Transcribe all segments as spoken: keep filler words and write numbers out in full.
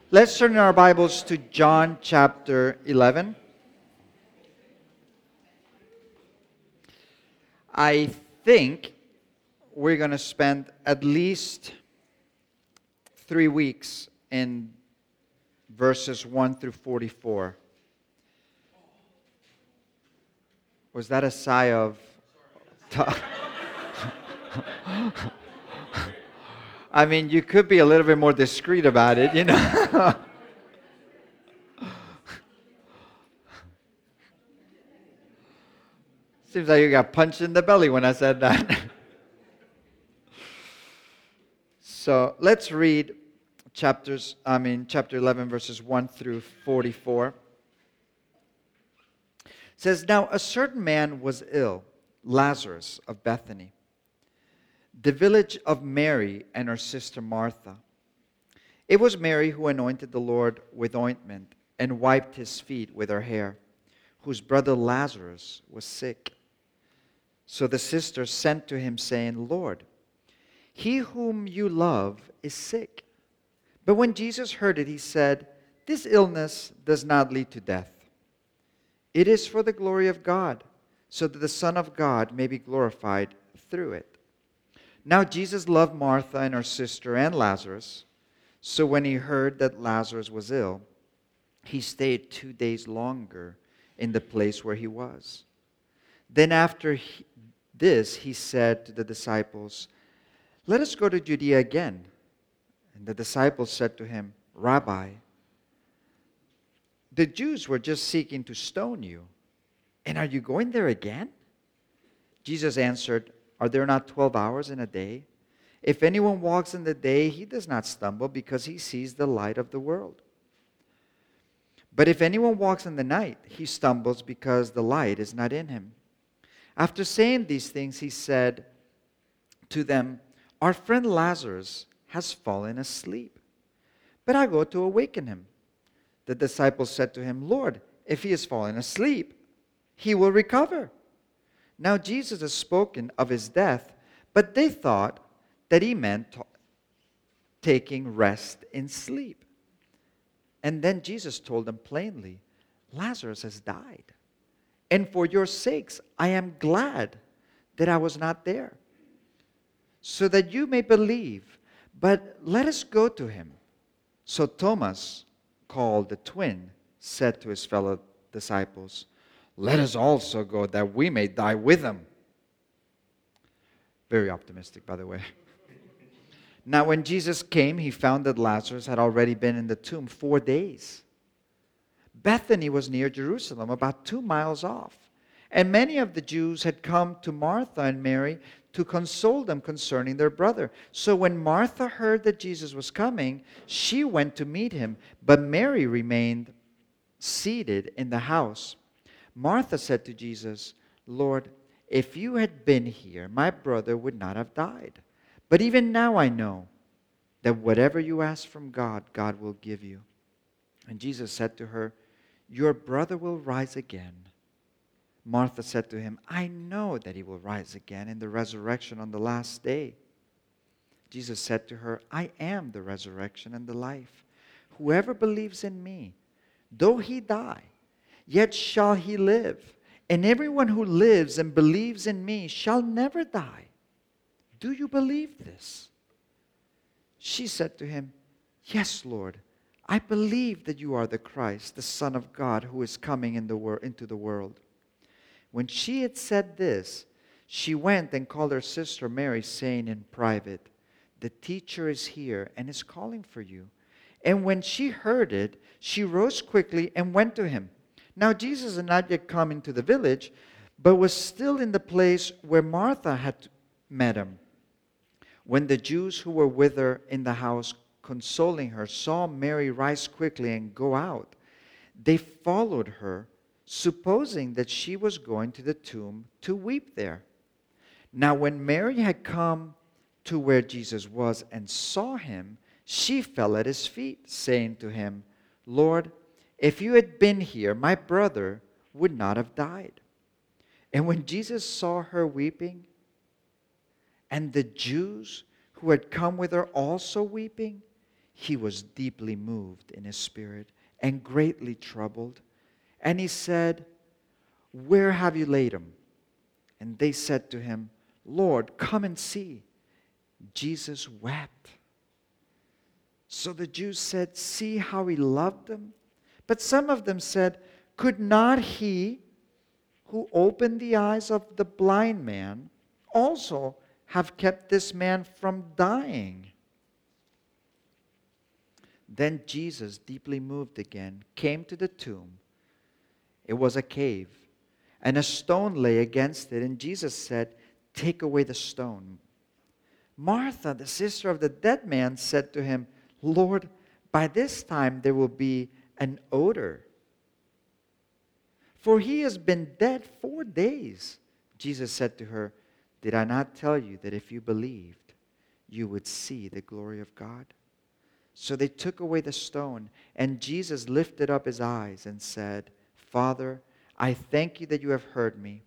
Let's turn our Bibles to John chapter eleven. I think we're going to spend at least three weeks in verses one through forty-four. Was that a sigh of... I mean, you could be a little bit more discreet about it, you know. Seems like you got punched in the belly when I said that. So let's read chapters, I mean, chapter eleven, verses one through forty-four. It says, "Now a certain man was ill, Lazarus of Bethany, the village of Mary and her sister Martha. It was Mary who anointed the Lord with ointment and wiped his feet with her hair, whose brother Lazarus was sick. So the sisters sent to him, saying, 'Lord, he whom you love is sick.' But when Jesus heard it, he said, 'This illness does not lead to death. It is for the glory of God, so that the Son of God may be glorified through it.' Now Jesus loved Martha and her sister and Lazarus. So when he heard that Lazarus was ill, he stayed two days longer in the place where he was. Then after he, this, he said to the disciples, 'Let us go to Judea again.' And the disciples said to him, 'Rabbi, the Jews were just seeking to stone you, and are you going there again?' Jesus answered, 'Are there not twelve hours in a day? If anyone walks in the day, he does not stumble because he sees the light of the world. But if anyone walks in the night, he stumbles because the light is not in him.' After saying these things, he said to them, 'Our friend Lazarus has fallen asleep, but I go to awaken him.' The disciples said to him, 'Lord, if he has fallen asleep, he will recover.' Now Jesus has spoken of his death, but they thought that he meant t- taking rest in sleep. And then Jesus told them plainly, 'Lazarus has died. And for your sakes, I am glad that I was not there, so that you may believe. But let us go to him.' So Thomas, called the twin, said to his fellow disciples, 'Let us also go, that we may die with him.'" Very optimistic, by the way. Now when Jesus came, he found that Lazarus had already been in the tomb four days. Bethany was near Jerusalem, about two miles off. And many of the Jews had come to Martha and Mary to console them concerning their brother. So when Martha heard that Jesus was coming, she went to meet him, but Mary remained seated in the house. Martha said to Jesus, "Lord, if you had been here, my brother would not have died. But even now I know that whatever you ask from God, God will give you." And Jesus said to her, "Your brother will rise again." Martha said to him, "I know that he will rise again in the resurrection on the last day." Jesus said to her, "I am the resurrection and the life. Whoever believes in me, though he die, yet shall he live. And everyone who lives and believes in me shall never die. Do you believe this?" She said to him, "Yes, Lord. I believe that you are the Christ, the Son of God, who is coming in the wor- into the world." When she had said this, she went and called her sister Mary, saying in private, "The teacher is here and is calling for you." And when she heard it, she rose quickly and went to him. Now Jesus had not yet come into the village, but was still in the place where Martha had met him. When the Jews who were with her in the house, consoling her, saw Mary rise quickly and go out, they followed her, supposing that she was going to the tomb to weep there. Now when Mary had come to where Jesus was and saw him, she fell at his feet, saying to him, "Lord, if you had been here, my brother would not have died." And when Jesus saw her weeping, and the Jews who had come with her also weeping, he was deeply moved in his spirit and greatly troubled. And he said, "Where have you laid him?" And they said to him, "Lord, come and see." Jesus wept. So the Jews said, "See how he loved them." But some of them said, "Could not he who opened the eyes of the blind man also have kept this man from dying?" Then Jesus, deeply moved again, came to the tomb. It was a cave, and a stone lay against it. And Jesus said, "Take away the stone." Martha, the sister of the dead man, said to him, "Lord, by this time there will be an odor, for he has been dead four days." Jesus said to her, "Did I not tell you that if you believed, you would see the glory of God?" So they took away the stone, and Jesus lifted up his eyes and said, "Father, I thank you that you have heard me.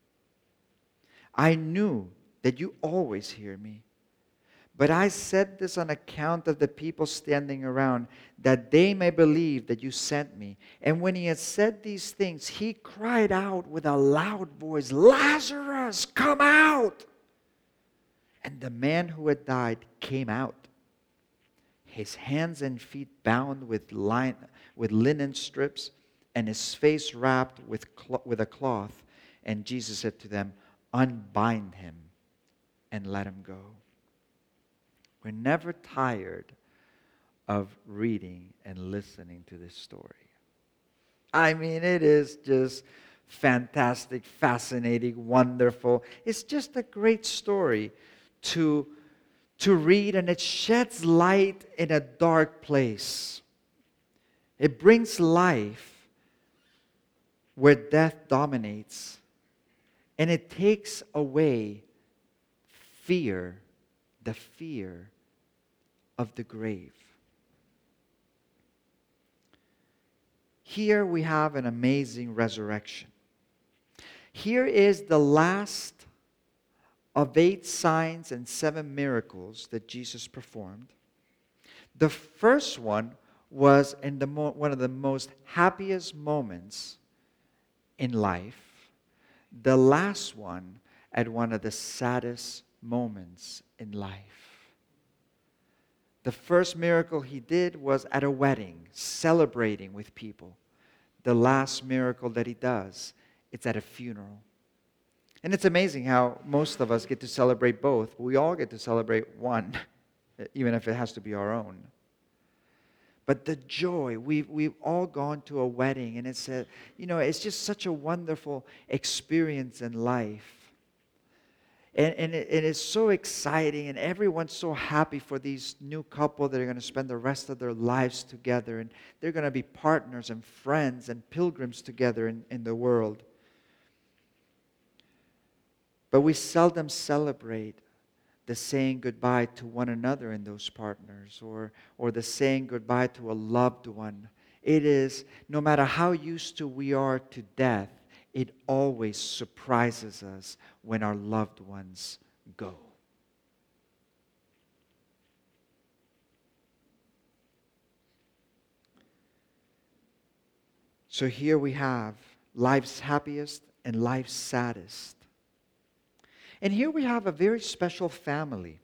I knew that you always hear me. But I said this on account of the people standing around, that they may believe that you sent me." And when he had said these things, he cried out with a loud voice, "Lazarus, come out!" And the man who had died came out, his hands and feet bound with, line, with linen strips, and his face wrapped with, cl- with a cloth. And Jesus said to them, "Unbind him and let him go." We're never tired of reading and listening to this story. I mean, it is just fantastic, fascinating, wonderful. It's just a great story to, to read, and it sheds light in a dark place. It brings life where death dominates, and it takes away fear, the fear of the grave. Here we have an amazing resurrection. Here is the last of eight signs and seven miracles that Jesus performed. The first one was in the mo- one of the most happiest moments in life. The last one at one of the saddest moments in life. The first miracle he did was at a wedding, celebrating with people. The last miracle that he does, it's at a funeral. And it's amazing how most of us get to celebrate both. We all get to celebrate one, even if it has to be our own. But the joy, we've, we've all gone to a wedding, and it's a, you know, it's just such a wonderful experience in life. And, and it, it is so exciting, and everyone's so happy for these new couple that are going to spend the rest of their lives together, and they're going to be partners and friends and pilgrims together in, in the world. But we seldom celebrate the saying goodbye to one another in those partners, or, or the saying goodbye to a loved one. It is, no matter how used to we are to death, it always surprises us when our loved ones go. So here we have life's happiest and life's saddest. And here we have a very special family.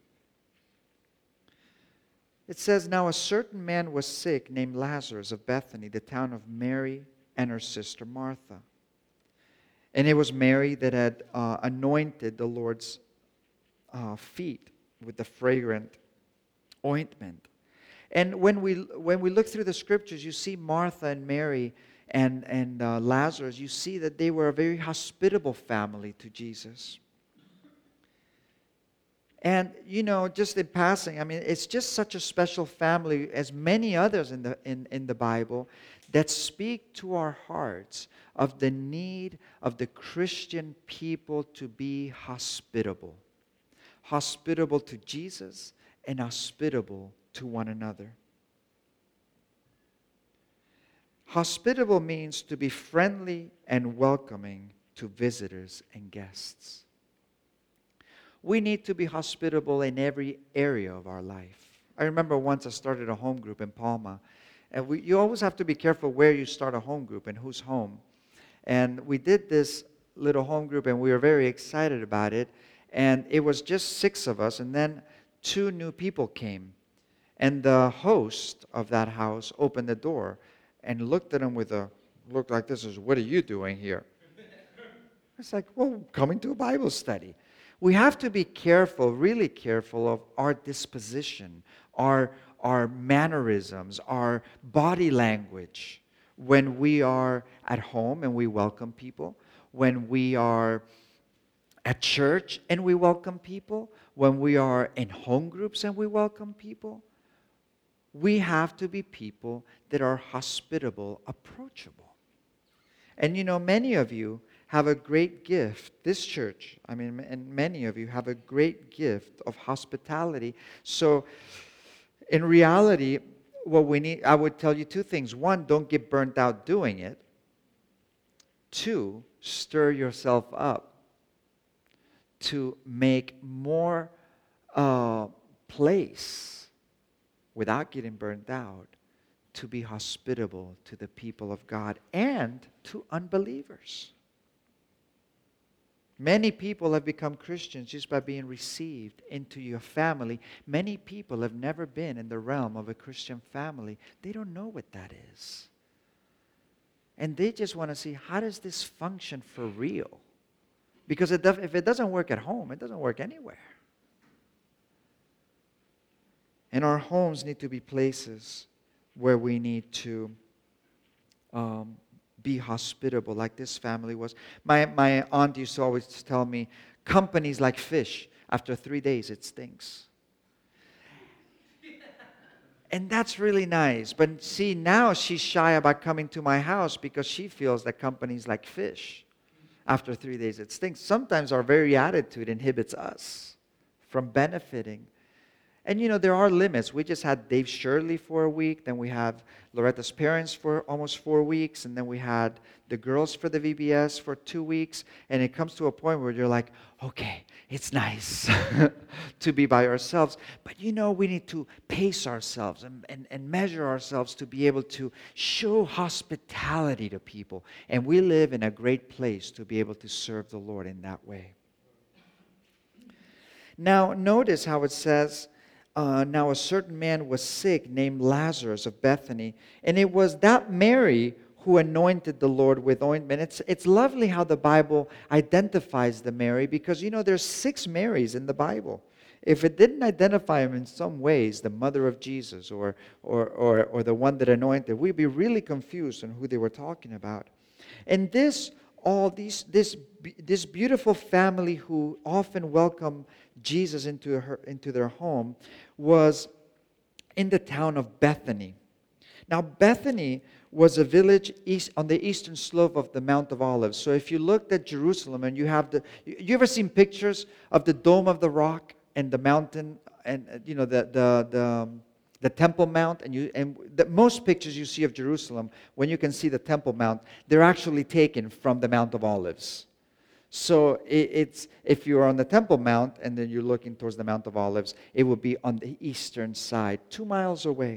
It says, "Now a certain man was sick named Lazarus of Bethany, the town of Mary and her sister Martha. And it was Mary that had uh, anointed the Lord's uh, feet with the fragrant ointment." And when we when we look through the scriptures, you see Martha and Mary and, and uh, Lazarus, you see that they were a very hospitable family to Jesus. And, you know, just in passing, I mean, it's just such a special family, as many others in the, in, in the Bible, that speak to our hearts of the need of the Christian people to be hospitable. Hospitable to Jesus and hospitable to one another. Hospitable means to be friendly and welcoming to visitors and guests. We need to be hospitable in every area of our life. I remember once I started a home group in Palma. And we, you always have to be careful where you start a home group and whose home. And we did this little home group, and we were very excited about it. And it was just six of us, and then two new people came. And the host of that house opened the door and looked at them with a look like this, is, what are you doing here? It's like, well, coming to a Bible study. We have to be careful, really careful of our disposition, our our mannerisms, our body language when we are at home and we welcome people, when we are at church and we welcome people, when we are in home groups and we welcome people. We have to be people that are hospitable, approachable. And you know, many of you have a great gift. This church, I mean, and many of you have a great gift of hospitality. So, in reality, what we need, I would tell you two things. One, don't get burnt out doing it. Two, stir yourself up to make more uh, place without getting burnt out to be hospitable to the people of God and to unbelievers. Many people have become Christians just by being received into your family. Many people have never been in the realm of a Christian family. They don't know what that is. And they just want to see, how does this function for real? Because it does, if it doesn't work at home, it doesn't work anywhere. And our homes need to be places where we need to um, be hospitable, like this family was. My my aunt used to always tell me, company's like fish. After three days, it stinks. And that's really nice. But see, now she's shy about coming to my house because she feels that company's like fish. After three days, it stinks. Sometimes our very attitude inhibits us from benefiting. And you know, there are limits. We just had Dave Shirley for a week, then we have Loretta's parents for almost four weeks, and then we had the girls for the V B S for two weeks. And it comes to a point where you're like, okay, it's nice to be by ourselves. But you know, we need to pace ourselves and, and, and measure ourselves to be able to show hospitality to people. And we live in a great place to be able to serve the Lord in that way. Now, notice how it says, Uh, now a certain man was sick named Lazarus of Bethany, and it was that Mary who anointed the Lord with ointment. It's, it's lovely how the Bible identifies the Mary, because, you know, there's six Marys in the Bible. If it didn't identify him in some ways, the mother of Jesus or, or, or, or the one that anointed, we'd be really confused on who they were talking about. And this, all these, this, this beautiful family who often welcome Jesus into her, into their home was in the town of Bethany. Now, Bethany was a village east, on the eastern slope of the Mount of Olives. So if you looked at Jerusalem and you have the, you ever seen pictures of the Dome of the Rock and the mountain and, you know, the, the, the, the Temple Mount, and you and the, most pictures you see of Jerusalem, when you can see the Temple Mount, they're actually taken from the Mount of Olives. So it, it's if you're on the Temple Mount and then you're looking towards the Mount of Olives, it would be on the eastern side, two miles away.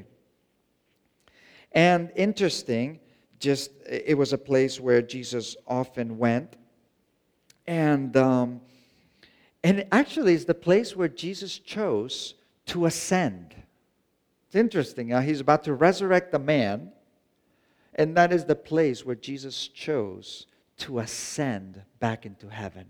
And interesting, just it was a place where Jesus often went, and um, and actually it's the place where Jesus chose to ascend. It's interesting. Uh, he's about to resurrect a man, and that is the place where Jesus chose to ascend back into heaven.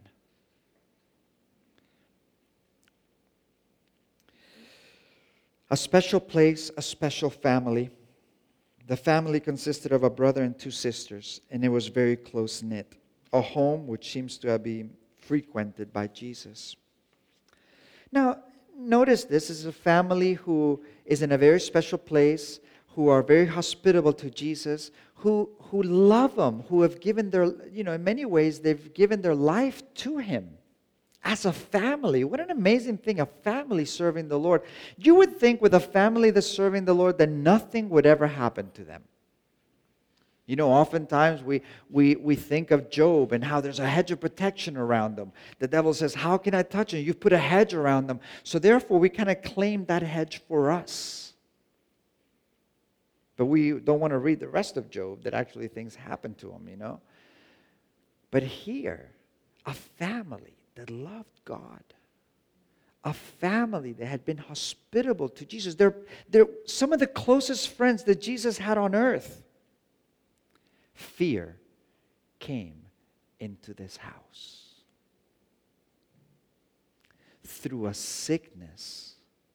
A special place, a special family. The family consisted of a brother and two sisters, and it was very close-knit. A home which seems to have been frequented by Jesus. Now, notice this is a family who is in a very special place, who are very hospitable to Jesus, who, who love Him, who have given their, you know, in many ways, they've given their life to Him. As a family, what an amazing thing, a family serving the Lord. You would think with a family that's serving the Lord that nothing would ever happen to them. You know, oftentimes we, we, we think of Job and how there's a hedge of protection around them. The devil says, how can I touch him? You've put a hedge around them. So therefore, we kind of claim that hedge for us. But we don't want to read the rest of Job, that actually things happen to him, you know. But here, a family that loved God, a family that had been hospitable to Jesus. They're, they're some of the closest friends that Jesus had on earth. Fear came into this house through a sickness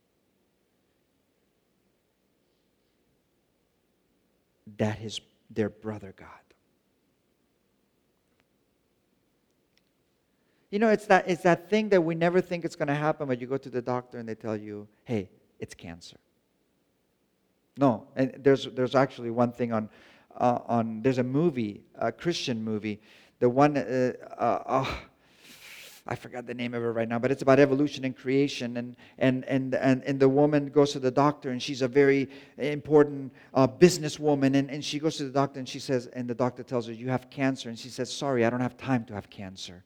that his their brother got. You know, it's that it's that thing that we never think it's going to happen, but you go to the doctor and they tell you, "Hey, it's cancer." No, and there's there's actually one thing on uh, on there's a movie, a Christian movie, the one uh, uh, oh, I forgot the name of it right now, but it's about evolution and creation, and and and and, and the woman goes to the doctor, and she's a very important uh, businesswoman, and, and she goes to the doctor and she says, and the doctor tells her, "You have cancer," and she says, "Sorry, I don't have time to have cancer.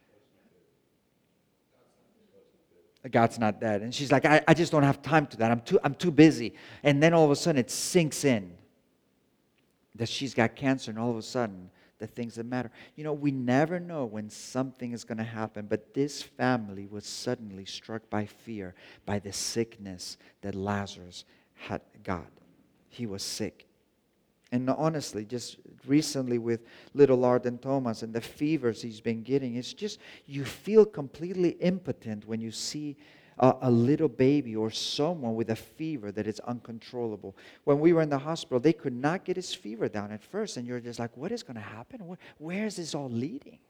God's not dead." And she's like, I, I just don't have time to that. I'm too I'm too busy. And then all of a sudden it sinks in that she's got cancer, and all of a sudden the things that matter. You know, we never know when something is going to happen, but this family was suddenly struck by fear, by the sickness that Lazarus had got. He was sick. And honestly, just recently with little Arden Thomas and the fevers he's been getting, it's just, you feel completely impotent when you see a, a little baby or someone with a fever that is uncontrollable. When we were in the hospital, they could not get his fever down at first, and you're just like, what is going to happen? Where, where is this all leading?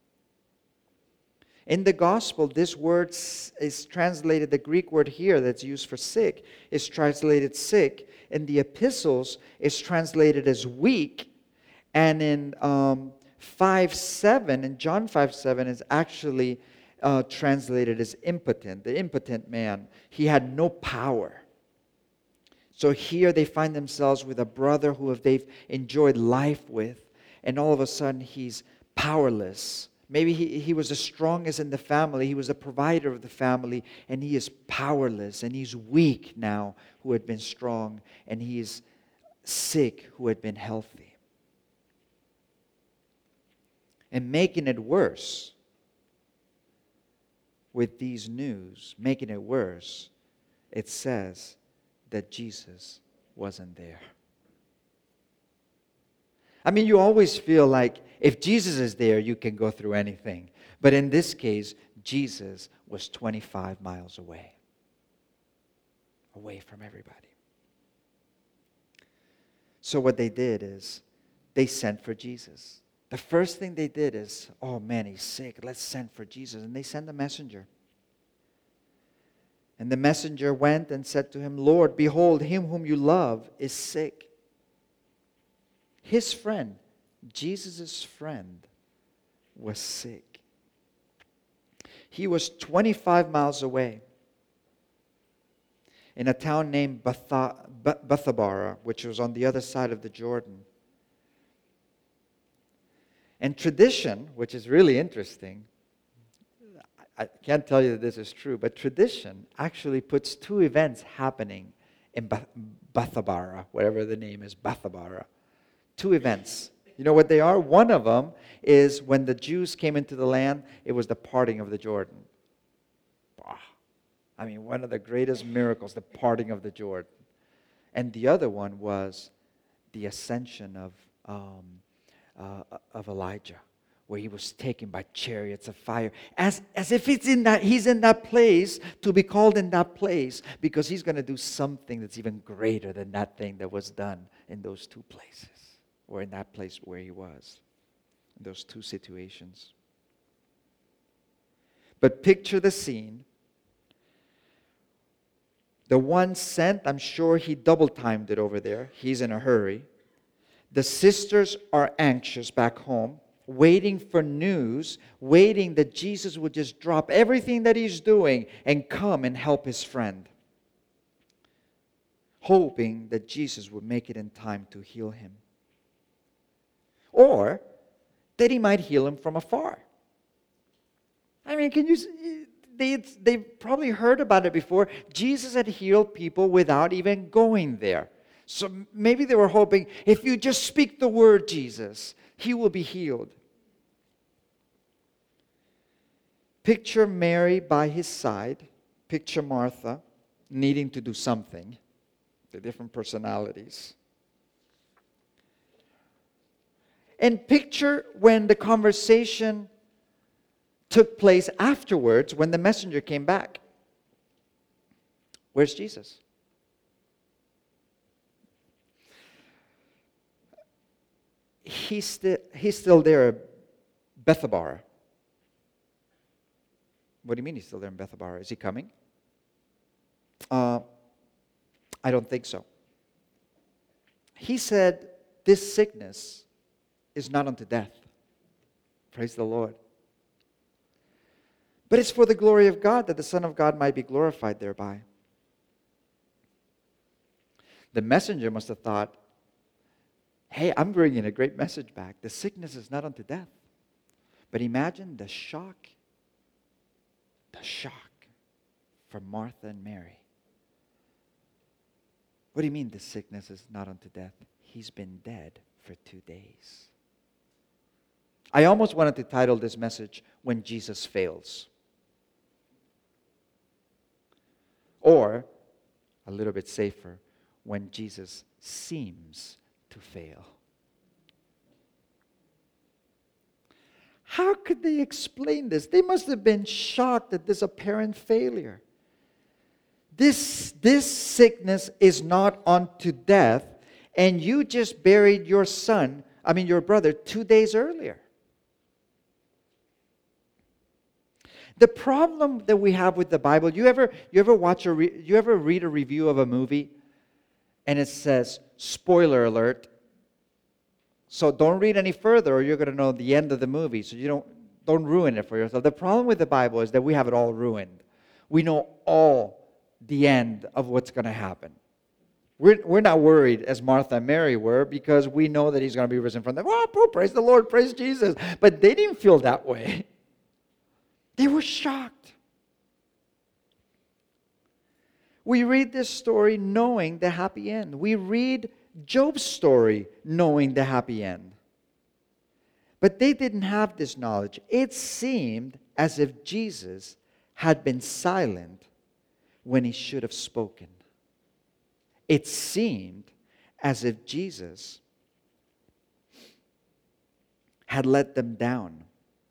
In the gospel, this word is translated, the Greek word here that's used for sick is translated sick. In the epistles, it's translated as weak. And in um, five seven, in John five seven, is actually uh, translated as impotent, the impotent man. He had no power. So here they find themselves with a brother who they've enjoyed life with, and all of a sudden he's powerless. Maybe he, he was the strongest in the family. He was the provider of the family. And he is powerless. And he's weak now, who had been strong. And he is sick, who had been healthy. And making it worse with these news, making it worse, it says that Jesus wasn't there. I mean, you always feel like if Jesus is there, you can go through anything. But in this case, Jesus was twenty-five miles away. Away from everybody. So what they did is, they sent for Jesus. The first thing they did is, oh man, he's sick. Let's send for Jesus. And they sent a messenger. And the messenger went and said to him, "Lord, behold, him whom you love is sick." His friend, Jesus' friend, was sick. He was twenty-five miles away in a town named Bethabara, which was on the other side of the Jordan. And tradition, which is really interesting, I can't tell you that this is true, but tradition actually puts two events happening in Bethabara, whatever the name is, Bethabara. Two events. You know what they are? One of them is when the Jews came into the land, it was the parting of the Jordan. I mean, one of the greatest miracles, the parting of the Jordan. And the other one was the ascension of um, uh, of Elijah, where he was taken by chariots of fire, as, as if it's in that he's in that place to be called in that place, because he's going to do something that's even greater than that thing that was done in those two places. Or in that place where he was. In those two situations. But picture the scene. The one sent, I'm sure he double-timed it over there. He's in a hurry. The sisters are anxious back home, waiting for news, waiting that Jesus would just drop everything that he's doing and come and help his friend. Hoping that Jesus would make it in time to heal him. or that he might heal him from afar. I mean, can you see? They, they've probably heard about it before. Jesus had healed people without even going there. So maybe they were hoping, if you just speak the word, Jesus, he will be healed. Picture Mary by his side. Picture Martha needing to do something. The different personalities. And picture when the conversation took place afterwards, when the messenger came back. Where's Jesus? He's, sti- he's still there at Bethabara. What do you mean he's still there in Bethabara? Is he coming? Uh, I don't think so. He said, this sickness is not unto death. Praise the Lord. But it's for the glory of God, that the Son of God might be glorified thereby. The messenger must have thought, hey, I'm bringing a great message back. The sickness is not unto death. But imagine the shock, the shock for Martha and Mary. What do you mean the sickness is not unto death? He's been dead for two days. I almost wanted to title this message, When Jesus Fails. Or, a little bit safer, When Jesus Seems to Fail. How could they explain this? They must have been shocked at this apparent failure. This, this sickness is not unto death, and you just buried your son, I mean your brother, two days earlier. The problem that we have with the Bible, you ever you ever watch a re, you ever read a review of a movie and it says spoiler alert. So don't read any further or you're going to know the end of the movie. So you don't don't ruin it for yourself. The problem with the Bible is that we have it all ruined. We know all the end of what's going to happen. We're, we're not worried as Martha and Mary were because we know that he's going to be risen from the dead. Oh, praise the Lord, praise Jesus. But they didn't feel that way. They were shocked. We read this story knowing the happy end. We read Job's story knowing the happy end. But they didn't have this knowledge. It seemed as if Jesus had been silent when he should have spoken. It seemed as if Jesus had let them down.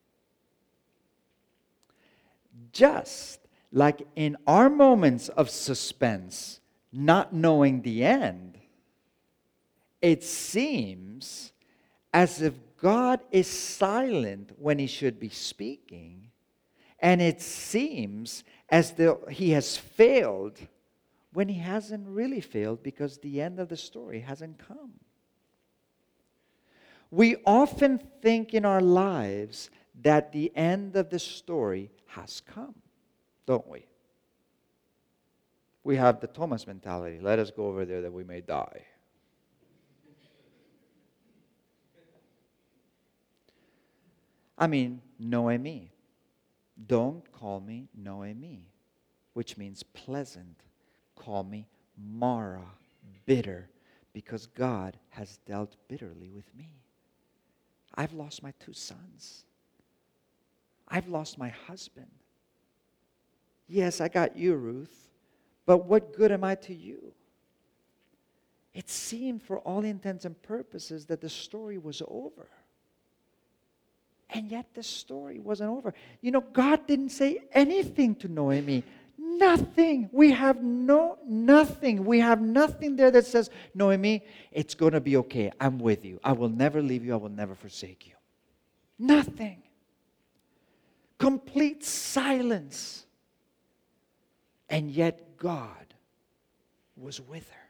Just like in our moments of suspense, not knowing the end, it seems as if God is silent when he should be speaking, and it seems as though he has failed when he hasn't really failed because the end of the story hasn't come. We often think in our lives that the end of the story has come, don't we? We have the Thomas mentality. Let us go over there that we may die. I mean, Noemi. Don't call me Noemi, which means pleasant. Call me Mara, bitter, because God has dealt bitterly with me. I've lost my two sons. I've lost my husband. Yes, I got you, Ruth, but what good am I to you? It seemed for all intents and purposes that the story was over. And yet the story wasn't over. You know, God didn't say anything to Noemi. Nothing. We have no, nothing. We have nothing there that says, Noemi, it's going to be okay. I'm with you. I will never leave you. I will never forsake you. Nothing. Complete silence. And yet God was with her.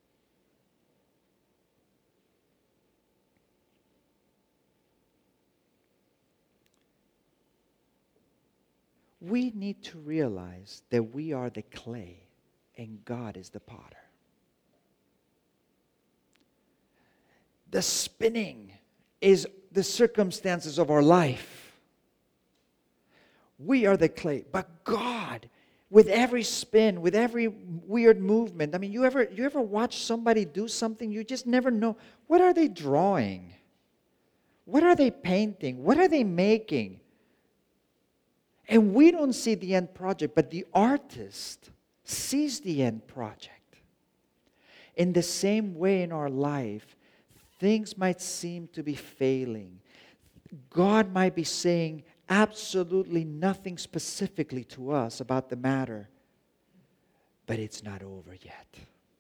We need to realize that we are the clay and God is the potter. The spinning is the circumstances of our life. We are the clay, but God, with every spin, with every weird movement. I mean, you ever you ever watch somebody do something, you just never know, what are they drawing? What are they painting? What are they making? And we don't see the end project, but the artist sees the end project. In the same way in our life, things might seem to be failing. God might be saying absolutely nothing specifically to us about the matter, but it's not over yet.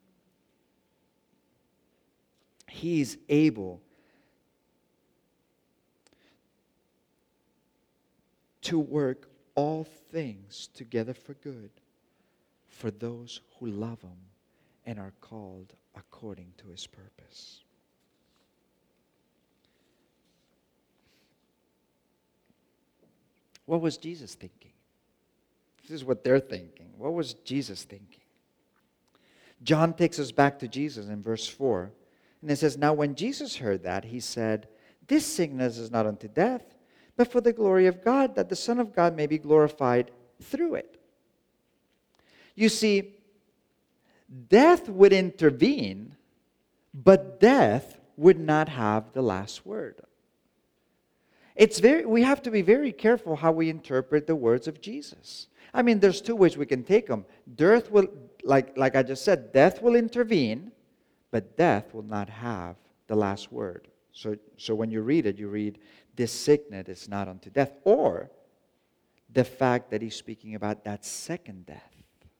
He is able to work all things together for good for those who love Him and are called according to His purpose. What was Jesus thinking? This is what they're thinking. What was Jesus thinking? John takes us back to Jesus in verse four. And it says, "Now when Jesus heard that, He said, 'This sickness is not unto death, but for the glory of God, that the Son of God may be glorified through it.'" You see, death would intervene, but death would not have the last word. It's very, we have to be very careful how we interpret the words of Jesus. I mean, there's two ways we can take them. Death will, like, like I just said, death will intervene, but death will not have the last word. So, so when you read it, you read, "This sickness is not unto death," or the fact that He's speaking about that second death.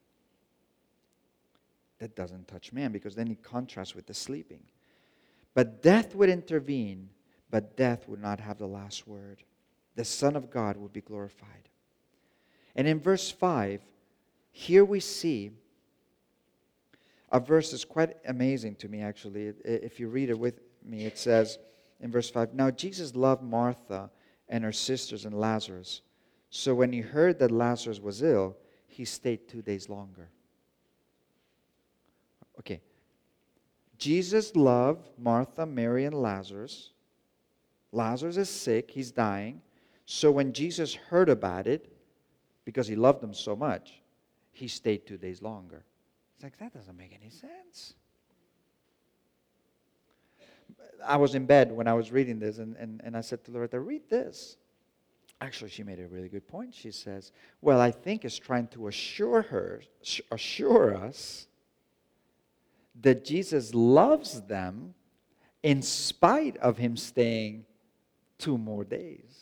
That doesn't touch man, because then He contrasts with the sleeping. But death would intervene, but death would not have the last word. The Son of God would be glorified. And in verse five, here we see a verse that's quite amazing to me, actually. If you read it with me, it says in verse five, "Now Jesus loved Martha and her sisters and Lazarus. So when He heard that Lazarus was ill, He stayed two days longer." Okay. Jesus loved Martha, Mary, and Lazarus. Lazarus is sick. He's dying. So when Jesus heard about it, because He loved them so much, He stayed two days longer. It's like, that doesn't make any sense. I was in bed when I was reading this, and, and, and I said to Loretta, "Read this." Actually, she made a really good point. She says, well, I think it's trying to assure her, assure us that Jesus loves them in spite of Him staying two more days.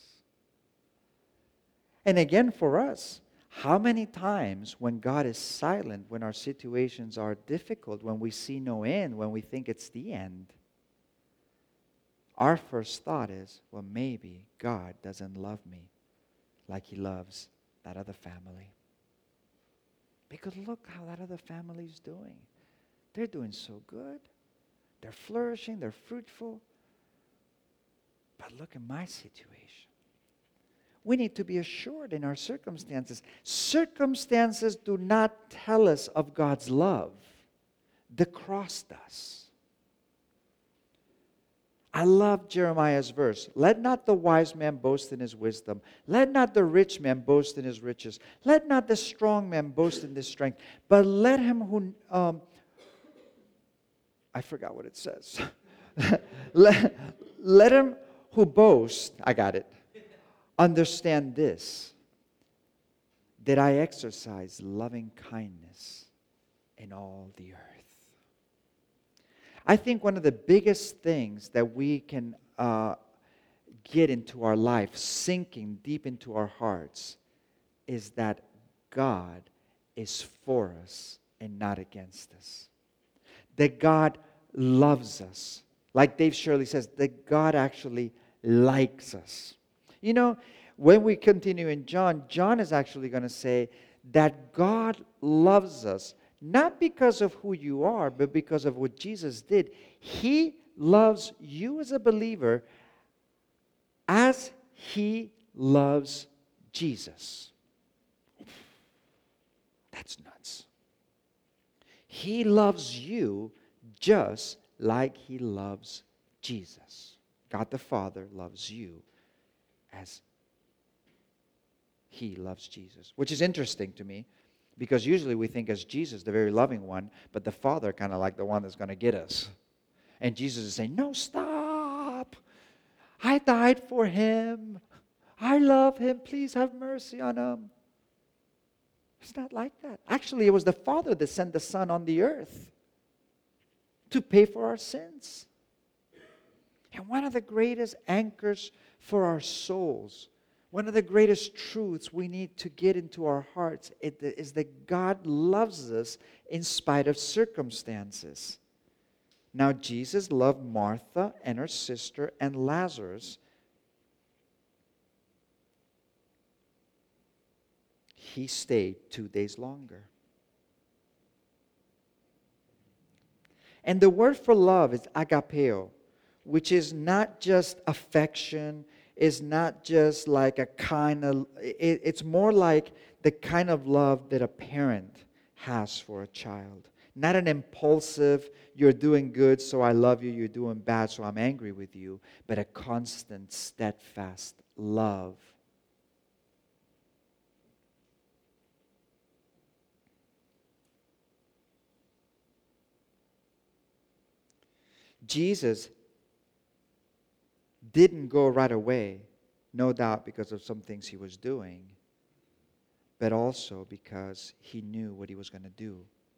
And again, for us, how many times when God is silent, when our situations are difficult, when we see no end, when we think it's the end, our first thought is, well, maybe God doesn't love me like He loves that other family. Because look how that other family is doing. They're doing so good. They're flourishing. They're fruitful. But look at my situation. We need to be assured in our circumstances. Circumstances do not tell us of God's love. The cross does. I love Jeremiah's verse. "Let not the wise man boast in his wisdom. Let not the rich man boast in his riches. Let not the strong man boast in his strength. But let him who..." Um, I forgot what it says. let, let him who boasts, I got it, understand this, that I exercise loving kindness in all the earth. I think one of the biggest things that we can uh, get into our life, sinking deep into our hearts, is that God is for us and not against us. That God loves us. Like Dave Shirley says, that God actually likes us. You know, when we continue in John, John is actually going to say that God loves us, not because of who you are, but because of what Jesus did. He loves you as a believer as He loves Jesus. That's nuts. He loves you just like He loves Jesus. God the Father loves you as He loves Jesus. Which is interesting to me, because usually we think as Jesus, the very loving one, but the Father kind of like the one that's going to get us. And Jesus is saying, no, stop. I died for him. I love him. Please have mercy on him. It's not like that. Actually, it was the Father that sent the Son on the earth to pay for our sins. And one of the greatest anchors for our souls, one of the greatest truths we need to get into our hearts is that God loves us in spite of circumstances. Now, Jesus loved Martha and her sister and Lazarus. He stayed two days longer. And the word for love is agapeo, which is not just affection, is not just like a kind of, it, it's more like the kind of love that a parent has for a child. Not an impulsive, you're doing good, so I love you, you're doing bad, so I'm angry with you, but a constant, steadfast love. Jesus didn't go right away, no doubt because of some things he was doing, but also because he knew what he was going to do.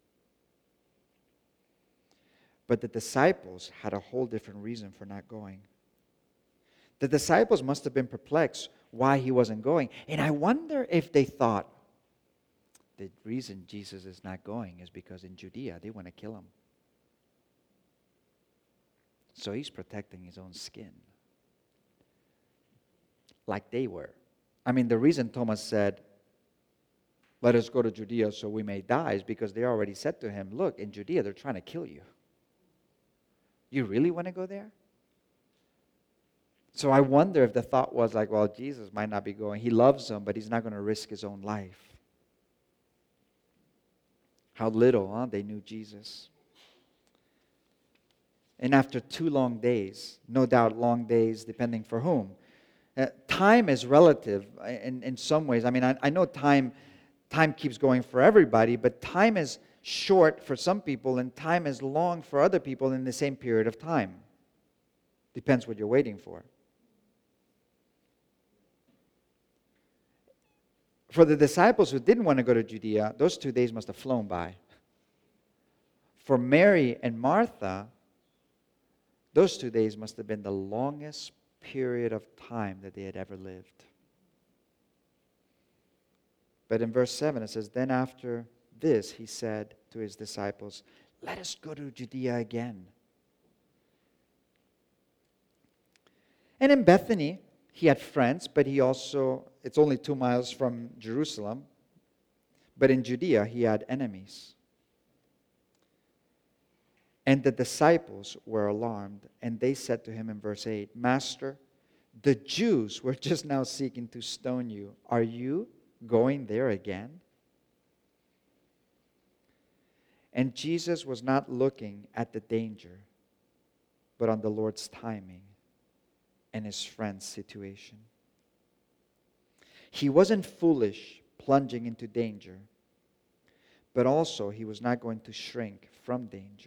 But the disciples had a whole different reason for not going. The disciples must have been perplexed why he wasn't going. And I wonder if they thought the reason Jesus is not going is because in Judea they want to kill him. So he's protecting his own skin. Like they were. I mean, the reason Thomas said, let us go to Judea so we may die, is because they already said to him, look, in Judea they're trying to kill you. You really want to go there? So I wonder if the thought was like, well, Jesus might not be going. He loves them, but he's not going to risk his own life. How little, huh? They knew Jesus. And after two long days, no doubt long days depending for whom, uh, time is relative in, in some ways. I mean, I, I know time, time keeps going for everybody, but time is short for some people and time is long for other people in the same period of time. Depends what you're waiting for. For the disciples who didn't want to go to Judea, those two days must have flown by. For Mary and Martha, those two days must have been the longest period of time that they had ever lived. But in verse seven it says, then after this he said to his disciples, let us go to Judea again. And in Bethany he had friends, but he also, it's only two miles from Jerusalem, but in Judea he had enemies. And the disciples were alarmed, and they said to him in verse eight, Master, the Jews were just now seeking to stone you. Are you going there again? And Jesus was not looking at the danger, but on the Lord's timing and his friend's situation. He wasn't foolish, plunging into danger, but also he was not going to shrink from danger.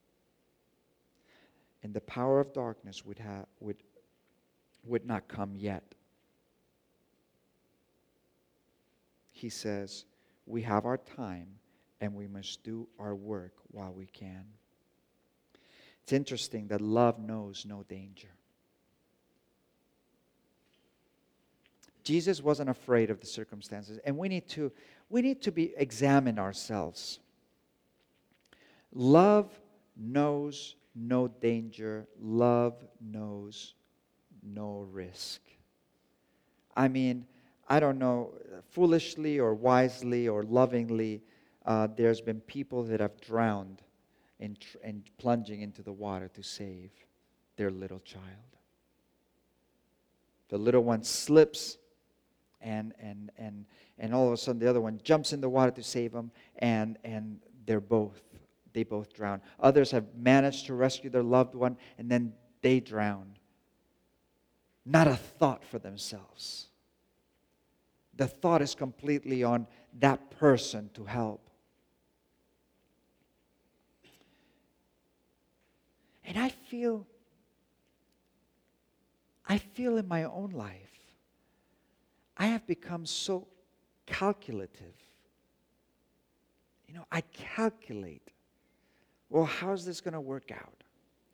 And the power of darkness would, have, would, would not come yet. He says, we have our time and we must do our work while we can. It's interesting that love knows no danger. Jesus wasn't afraid of the circumstances, and we need to, we need to be examine ourselves. Love knows no danger. Love knows no risk. I mean, I don't know, foolishly or wisely or lovingly, uh, there's been people that have drowned in, tr- in plunging into the water to save their little child. The little one slips, and and and and all of a sudden the other one jumps in the water to save them, and and they're both. They both drown. Others have managed to rescue their loved one, and then they drown. not a thought for themselves. The thought is completely on that person to help. And I feel, I feel in my own life, I have become so calculative. You know, I calculate, well, how's this going to work out?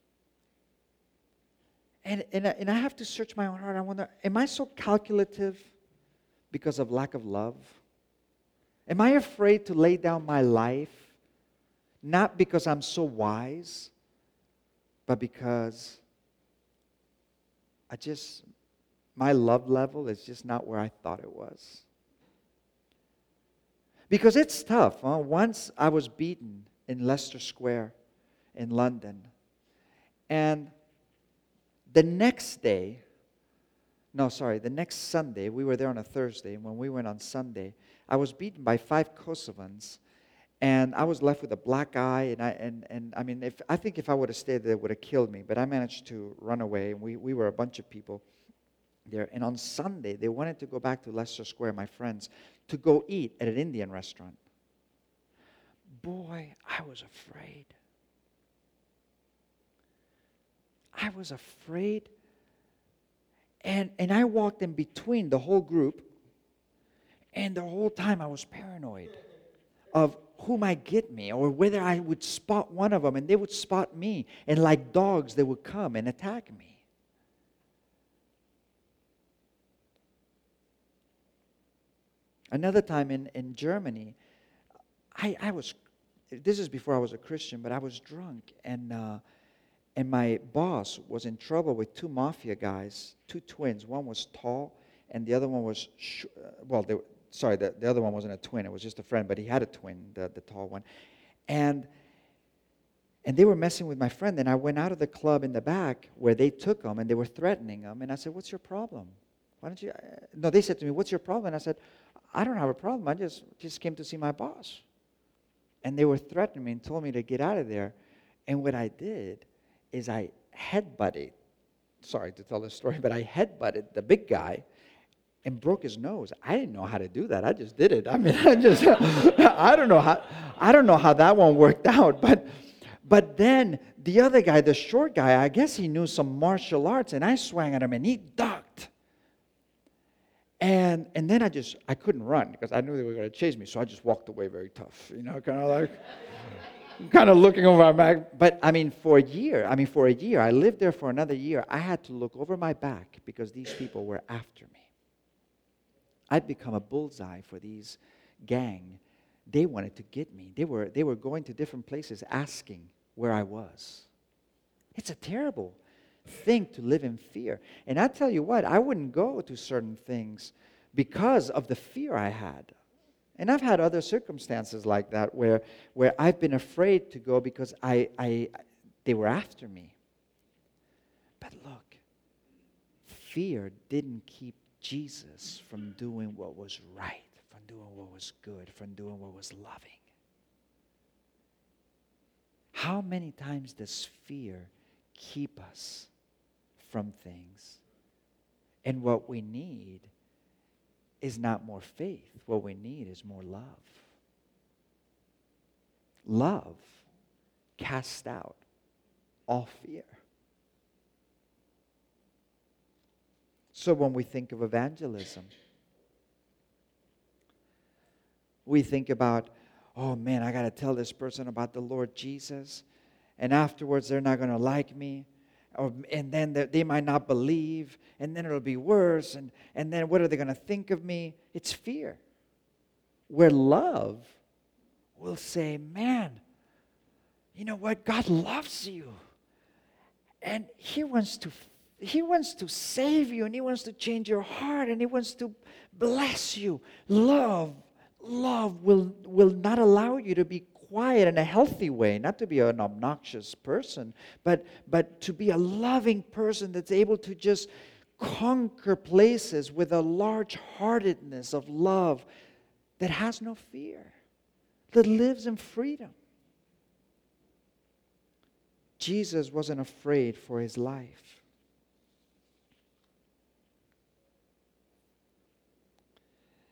And, and, I, and I have to search my own heart. I wonder, am I so calculative because of lack of love? Am I afraid to lay down my life, not because I'm so wise, but because I just, my love level is just not where I thought it was? Because it's tough. Huh? Once I was beaten in Leicester Square in London. And the next day, no, sorry, the next Sunday, we were there on a Thursday, and when we went on Sunday, I was beaten by five Kosovans, and I was left with a black eye, and I and, and I mean, if I think if I would have stayed there, they would have killed me, but I managed to run away, and we, we were a bunch of people there. And on Sunday, they wanted to go back to Leicester Square, my friends, to go eat at an Indian restaurant. Boy, I was afraid. I was afraid. And, and I walked in between the whole group, and the whole time I was paranoid of who might get me or whether I would spot one of them and they would spot me. And like dogs, they would come and attack me. Another time in, in Germany, I, I was, this is before I was a Christian, but I was drunk, and uh, and my boss was in trouble with two mafia guys, two twins. One was tall, and the other one was, sh- uh, well, they were, sorry, the, the other one wasn't a twin. It was just a friend, but he had a twin, the, the tall one. And and they were messing with my friend, and I went out of the club in the back where they took him, and they were threatening him. And I said, what's your problem? Why don't you, uh, no, they said to me, what's your problem? And I said, I don't have a problem. I just, just came to see my boss. And they were threatening me and told me to get out of there. And what I did is I headbutted, sorry to tell this story, but I headbutted the big guy and broke his nose. I didn't know how to do that. I just did it. I mean, I just, I don't know how, I don't know how that one worked out. But, but then the other guy, the short guy, I guess he knew some martial arts, and I swung at him, and he ducked. And and then I just, I couldn't run because I knew they were going to chase me, so I just walked away very tough, you know, kind of like, kind of looking over my back. But I mean, for a year, I mean, for a year, I lived there for another year. I had to look over my back because these people were after me. I'd become a bullseye for these gang. They wanted to get me. They were they were going to different places asking where I was. It's a terrible thing to live in fear. And I tell you what, I wouldn't go to certain things because of the fear I had. And I've had other circumstances like that where where I've been afraid to go because I I they were after me. But look, fear didn't keep Jesus from doing what was right, from doing what was good, from doing what was loving. How many times does fear keep us from things? And what we need is not more faith. What we need is more love. Love casts out all fear. So when we think of evangelism, we think about, oh man, I got to tell this person about the Lord Jesus, and afterwards they're not going to like me. Or, and then they might not believe, and then it'll be worse, and, and then what are they going to think of me? It's fear. Where love will say, man, you know what? God loves you. And He wants to He wants to save you, and He wants to change your heart, and He wants to bless you. Love, love will, will not allow you to be quiet in a healthy way, not to be an obnoxious person, but but to be a loving person that's able to just conquer places with a large-heartedness of love that has no fear, that lives in freedom. Jesus wasn't afraid for His life.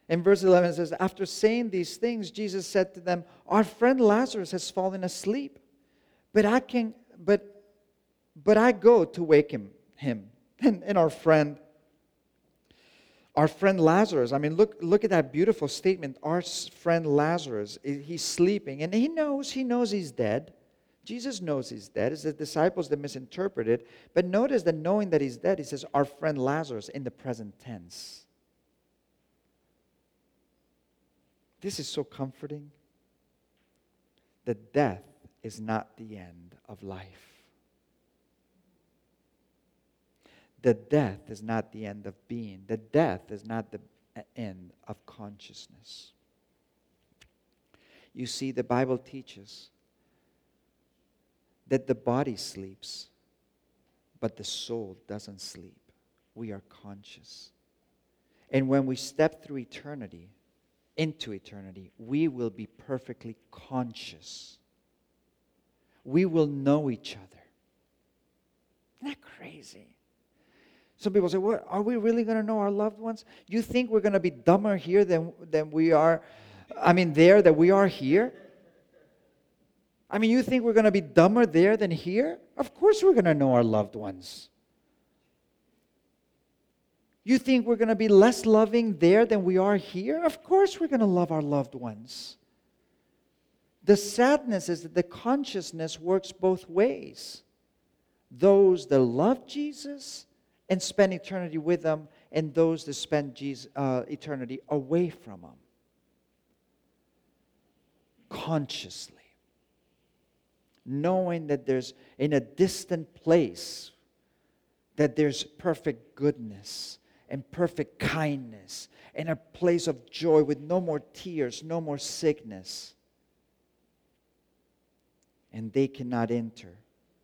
In verse eleven it says, after saying these things, Jesus said to them, our friend Lazarus has fallen asleep, but I can, but, but I go to wake him. him. And, and our friend, our friend Lazarus, I mean, look, look at that beautiful statement. Our friend Lazarus, he's sleeping, and he knows, he knows he's dead. Jesus knows he's dead. It's the disciples that misinterpret it. But notice that knowing that he's dead, he says, our friend Lazarus in the present tense. This is so comforting. That death is not the end of life. That death is not the end of being. That death is not the end of consciousness. You see, the Bible teaches that the body sleeps, but the soul doesn't sleep. We are conscious. And when we step through eternity, into eternity, we will be perfectly conscious. We will know each other. Isn't that crazy? Some people say, "What? Are we really going to know our loved ones? You think we're going to be dumber here than, than we are, I mean, there than we are here? I mean, you think we're going to be dumber there than here? Of course we're going to know our loved ones. You think we're going to be less loving there than we are here? Of course we're going to love our loved ones. The sadness is that the consciousness works both ways. Those that love Jesus and spend eternity with them, and those that spend Jesus, uh, eternity away from Him. Consciously. Knowing that there's, in a distant place, that there's perfect goodness and perfect kindness and a place of joy with no more tears, no more sickness. And they cannot enter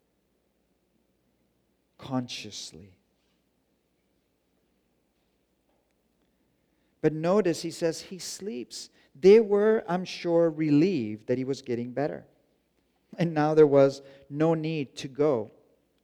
consciously. But notice he says he sleeps. They were, I'm sure, relieved that he was getting better. And now there was no need to go.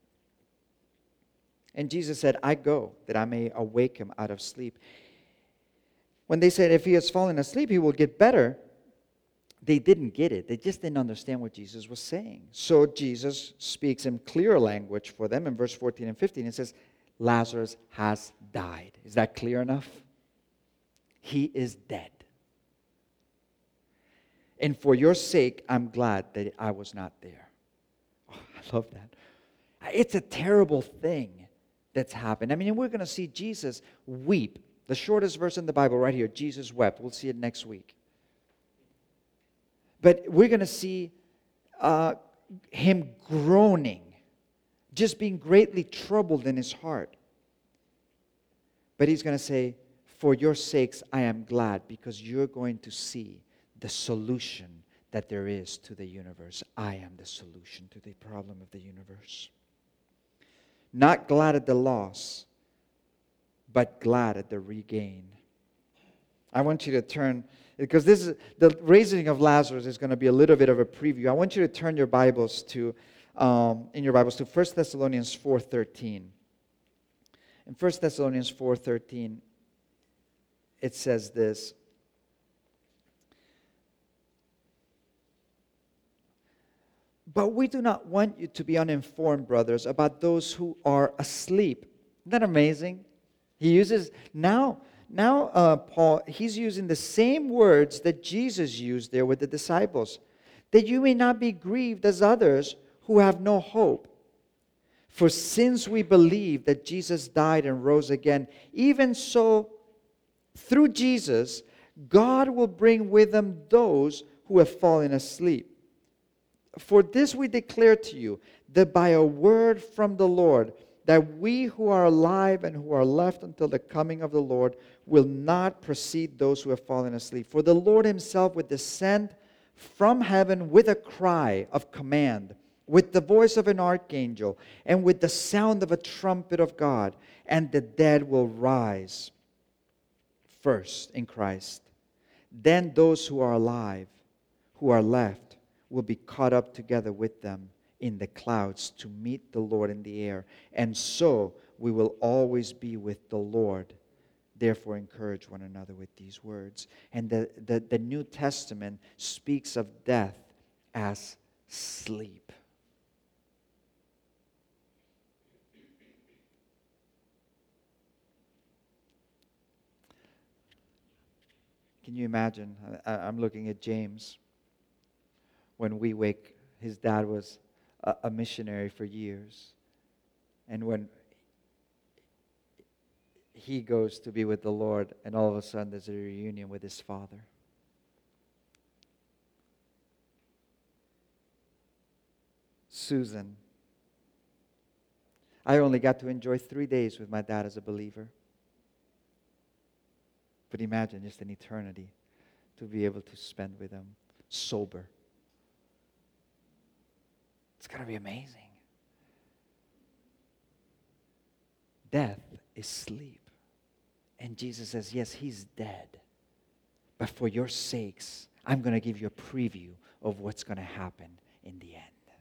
And Jesus said, I go that I may awake him out of sleep. When they said if he has fallen asleep, he will get better, they didn't get it. They just didn't understand what Jesus was saying. So Jesus speaks in clear language for them in verse fourteen and fifteen. It says, Lazarus has died. Is that clear enough? He is dead. And for your sake, I'm glad that I was not there. Oh, I love that. It's a terrible thing that's happened. I mean, we're going to see Jesus weep. The shortest verse in the Bible right here, Jesus wept. We'll see it next week. But we're going to see uh, him groaning, just being greatly troubled in his heart. But he's going to say, for your sakes, I am glad, because you're going to see the solution that there is to the universe. I am the solution to the problem of the universe. Not glad at the loss, but glad at the regain. I want you to turn, because this is the raising of Lazarus is going to be a little bit of a preview. I want you to turn your Bibles to, um, in your Bibles to First Thessalonians four thirteen. In First Thessalonians four thirteen, it says this. But we do not want you to be uninformed, brothers, about those who are asleep. Isn't that amazing? He uses, now, now uh, Paul, he's using the same words that Jesus used there with the disciples. That you may not be grieved as others who have no hope. For since we believe that Jesus died and rose again, even so, through Jesus, God will bring with him those who have fallen asleep. For this we declare to you, that by a word from the Lord, that we who are alive and who are left until the coming of the Lord will not precede those who have fallen asleep. For the Lord himself will descend from heaven with a cry of command, with the voice of an archangel, and with the sound of a trumpet of God, and the dead will rise first in Christ. Then those who are alive, who are left, will be caught up together with them in the clouds to meet the Lord in the air. And so we will always be with the Lord. Therefore, encourage one another with these words. And the, the, the New Testament speaks of death as sleep. Can you imagine? I, I'm looking at James. When we wake, his dad was a, a missionary for years. And when he goes to be with the Lord, and all of a sudden there's a reunion with his father. Susan. I only got to enjoy three days with my dad as a believer. But imagine just an eternity to be able to spend with him sober. It's going to be amazing. Death is sleep. And Jesus says, yes, he's dead. But for your sakes, I'm going to give you a preview of what's going to happen in the end.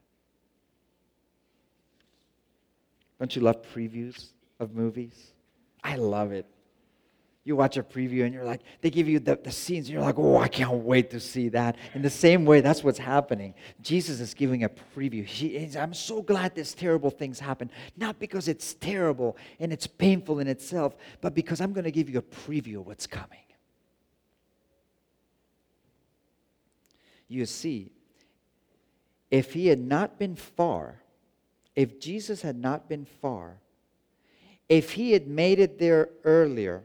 Don't you love previews of movies? I love it. You watch a preview and you're like, they give you the, the scenes and you're like, oh, I can't wait to see that. In the same way, that's what's happening. Jesus is giving a preview. He, I'm so glad this terrible things happen. Not because it's terrible and it's painful in itself, but because I'm going to give you a preview of what's coming. You see, if he had not been far, if Jesus had not been far, if he had made it there earlier,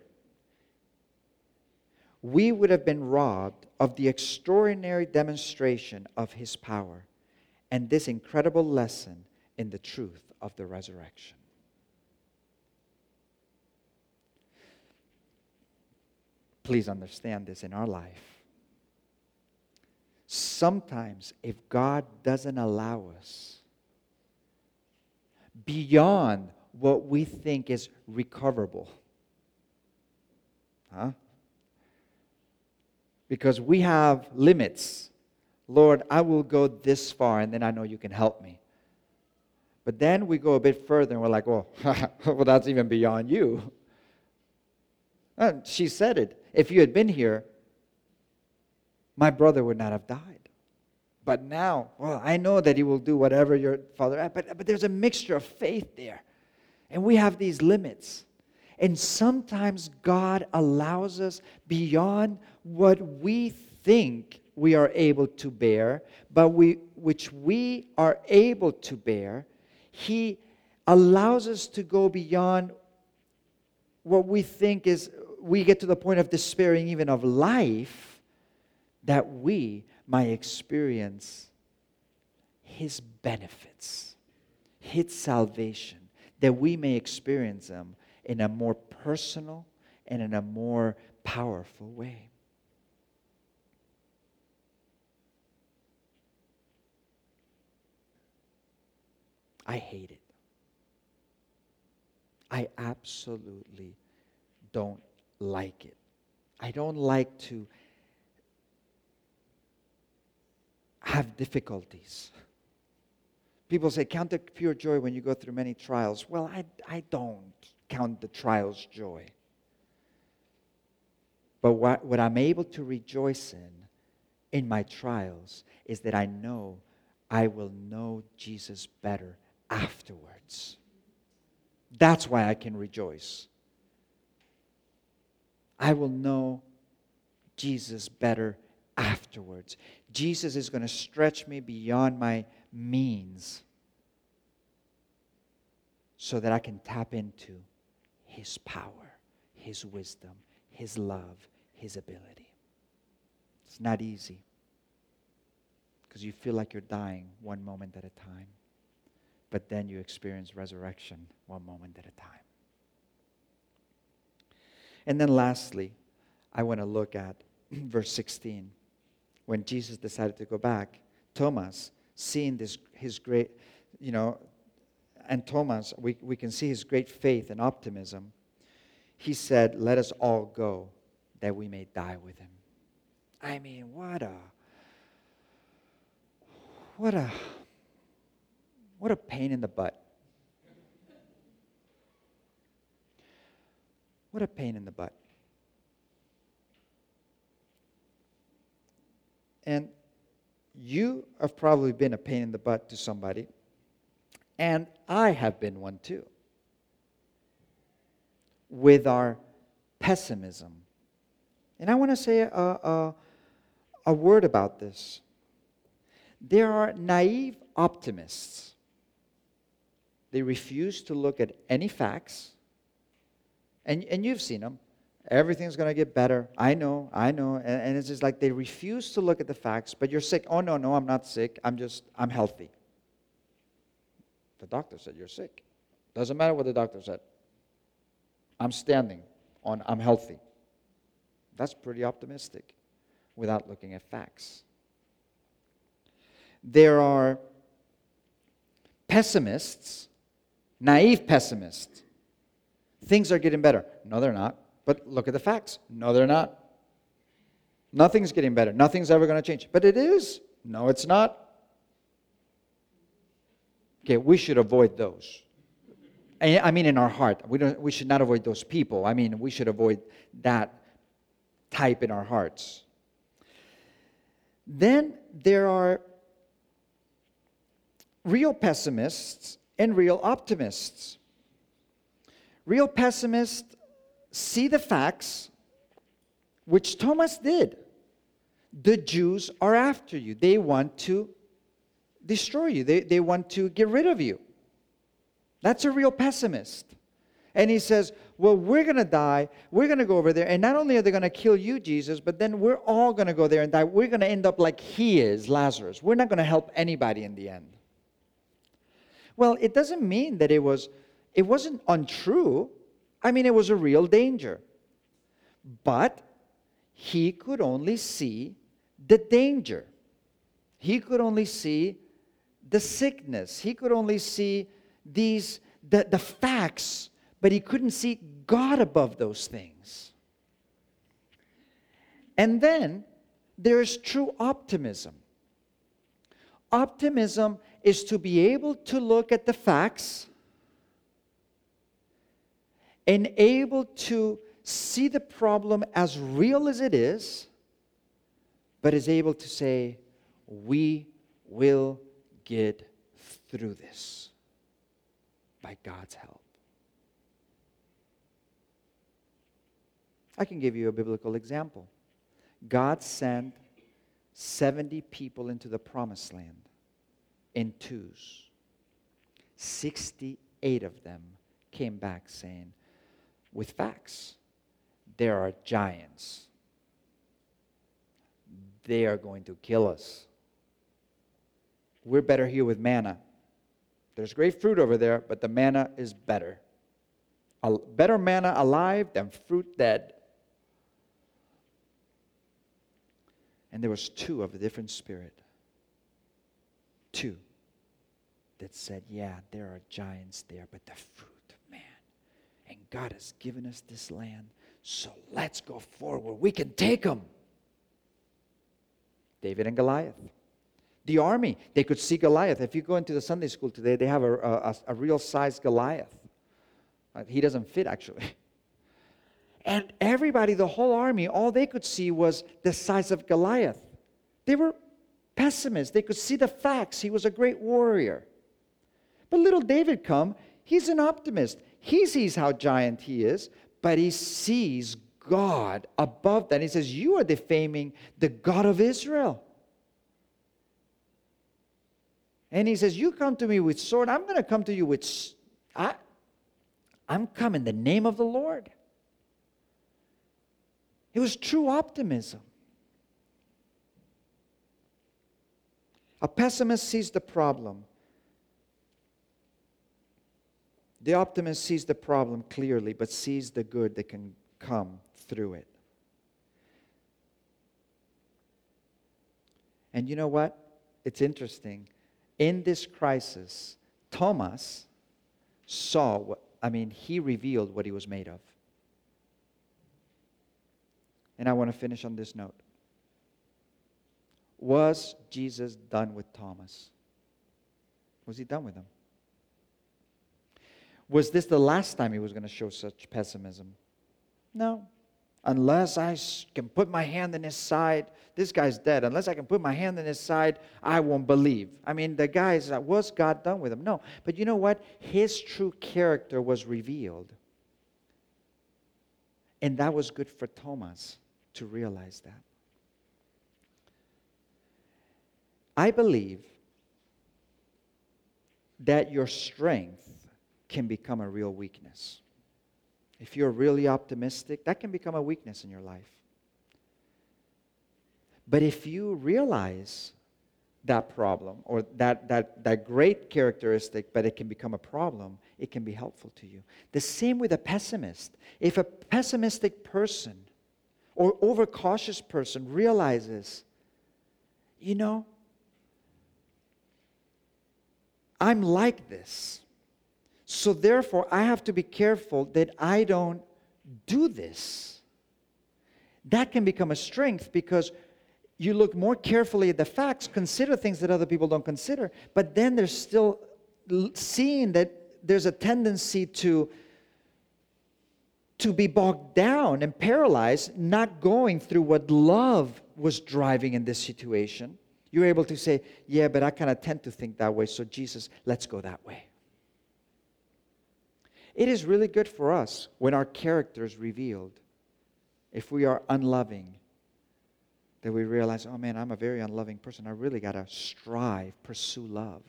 we would have been robbed of the extraordinary demonstration of his power and this incredible lesson in the truth of the resurrection. Please understand this in our life. Sometimes, if God doesn't allow us beyond what we think is recoverable, huh? Because we have limits. Lord, I will go this far, and then I know you can help me. But then we go a bit further, and we're like, well, well, that's even beyond you. And she said it. If you had been here, my brother would not have died. But now, well, I know that he will do whatever your father, but, but there's a mixture of faith there. And we have these limits. And sometimes God allows us beyond what we think we are able to bear, but we, which we are able to bear. He allows us to go beyond what we think is, we get to the point of despairing even of life, that we might experience His benefits, His salvation, that we may experience them in a more personal and in a more powerful way. I hate it. I absolutely don't like it. I don't like to have difficulties. People say, count it pure joy when you go through many trials. Well, I, I don't count the trials joy. But what, what I'm able to rejoice in, in my trials, is that I know I will know Jesus better afterwards. That's why I can rejoice. I will know Jesus better afterwards. Jesus is going to stretch me beyond my means so that I can tap into His power, His wisdom, His love, His ability. It's not easy because you feel like you're dying one moment at a time, but then you experience resurrection one moment at a time. And then lastly, I want to look at verse sixteen. When Jesus decided to go back, Thomas, seeing this, his great, you know, and Thomas, we, we can see his great faith and optimism. He said, let us all go that we may die with him. I mean, what a, what a, what a pain in the butt. What a pain in the butt. And you have probably been a pain in the butt to somebody, and I have been one too, with our pessimism. And I want to say a, a, a word about this. There are naive optimists. They refuse to look at any facts. And, and you've seen them. Everything's going to get better. I know, I know. And, and it's just like they refuse to look at the facts. But you're sick. Oh, no, no, I'm not sick. I'm just, I'm healthy. The doctor said you're sick. Doesn't matter what the doctor said. I'm standing on, I'm healthy. That's pretty optimistic without looking at facts. There are pessimists, naive pessimists. Things are getting better. No, they're not. But look at the facts. No, they're not. Nothing's getting better. Nothing's ever going to change. But it is. No, it's not. Okay, we should avoid those. I mean, in our heart. We don't. We should not avoid those people. I mean, we should avoid that type in our hearts. Then there are real pessimists and real optimists. Real pessimists see the facts, which Thomas did. The Jews are after you. They want to destroy you. They, they want to get rid of you. That's a real pessimist. And he says, well, we're going to die. We're going to go over there. And not only are they going to kill you, Jesus, but then we're all going to go there and die. We're going to end up like he is, Lazarus. We're not going to help anybody in the end. Well, it doesn't mean that it was, it wasn't untrue. I mean, it was a real danger. But he could only see the danger. He could only see the sickness. He could only see these the, the facts, but he couldn't see God above those things. And then there's true optimism. Optimism is to be able to look at the facts and able to see the problem as real as it is, but is able to say, we will get through this by God's help. I can give you a biblical example. God sent seventy people into the promised land in twos. sixty-eight of them came back saying, with facts, there are giants. They are going to kill us. We're better here with manna. There's great fruit over there, but the manna is better. A better manna alive than fruit dead. And there was two of a different spirit. Two that said, yeah, there are giants there, but the fruit, man. And God has given us this land, so let's go forward. We can take them. David and Goliath. The army, they could see Goliath. If you go into the Sunday school today, they have a, a, a real size Goliath. Uh, he doesn't fit, actually. And everybody, the whole army, all they could see was the size of Goliath. They were pessimists. They could see the facts. He was a great warrior. But little David come, he's an optimist. He sees how giant he is, but he sees God above that. He says, you are defaming the God of Israel. And he says, you come to me with sword. I'm going to come to you with... I, I'm coming in the name of the Lord. It was true optimism. A pessimist sees the problem. The optimist sees the problem clearly, but sees the good that can come through it. And you know what? It's interesting. In this crisis, Thomas saw what, I mean, he revealed what he was made of. And I want to finish on this note. Was Jesus done with Thomas? Was he done with him? Was this the last time he was going to show such pessimism? No. Unless I can put my hand in his side, this guy's dead. Unless I can put my hand in his side, I won't believe. I mean, the guy's, was God done with him? No. But you know what? His true character was revealed. And that was good for Thomas to realize that. I believe that your strength can become a real weakness. If you're really optimistic, that can become a weakness in your life. But if you realize that problem or that, that, that great characteristic, but it can become a problem, it can be helpful to you. The same with a pessimist. If a pessimistic person or overcautious person realizes, you know, I'm like this. So therefore, I have to be careful that I don't do this. That can become a strength because you look more carefully at the facts, consider things that other people don't consider, but then there's still seeing that there's a tendency to, to be bogged down and paralyzed, not going through what love was driving in this situation. You're able to say, yeah, but I kind of tend to think that way, so Jesus, let's go that way. It is really good for us when our character is revealed. If we are unloving, that we realize, oh man, I'm a very unloving person. I really got to strive, pursue love.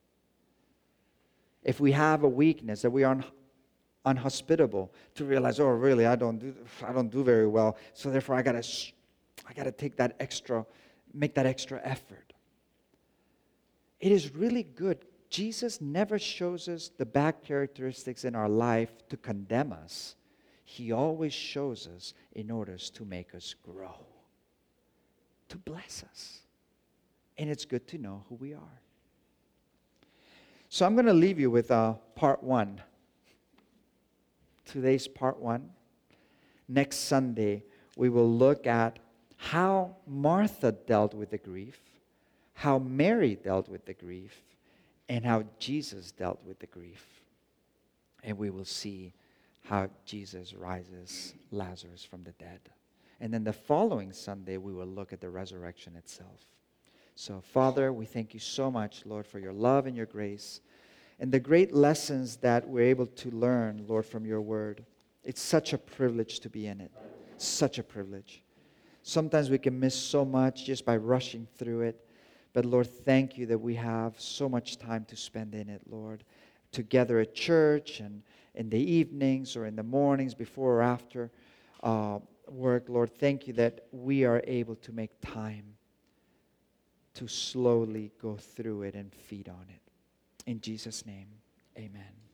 If we have a weakness, that we are un- unhospitable, to realize, oh really, I don't do, I don't do very well. So therefore, I got to, I got to take that extra, make that extra effort. It is really good. Jesus never shows us the bad characteristics in our life to condemn us. He always shows us in order to make us grow, to bless us. And it's good to know who we are. So I'm going to leave you with uh, part one. Today's part one. Next Sunday, we will look at how Martha dealt with the grief, how Mary dealt with the grief, and how Jesus dealt with the grief. And we will see how Jesus rises Lazarus from the dead. And then the following Sunday, we will look at the resurrection itself. So, Father, we thank you so much, Lord, for your love and your grace and the great lessons that we're able to learn, Lord, from your word. It's such a privilege to be in it. Such a privilege. Sometimes we can miss so much just by rushing through it. But Lord, thank you that we have so much time to spend in it, Lord, together at church and in the evenings or in the mornings before or after uh, work. Lord, thank you that we are able to make time to slowly go through it and feed on it. In Jesus' name, amen.